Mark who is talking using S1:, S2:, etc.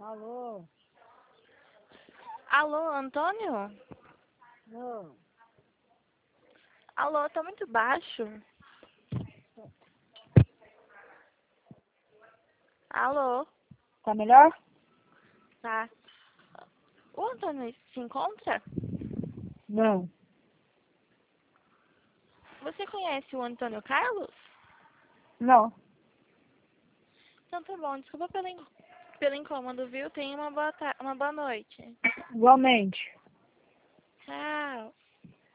S1: Alô?
S2: Alô, Antônio?
S1: Não.
S2: Alô, tá muito baixo. Alô?
S1: Tá melhor?
S2: Tá. O Antônio se encontra?
S1: Não.
S2: Você conhece o Antônio Carlos?
S1: Não.
S2: Então tá bom, desculpa pelo incômodo, viu? Tenha uma boa noite.
S1: Igualmente.
S2: Tchau.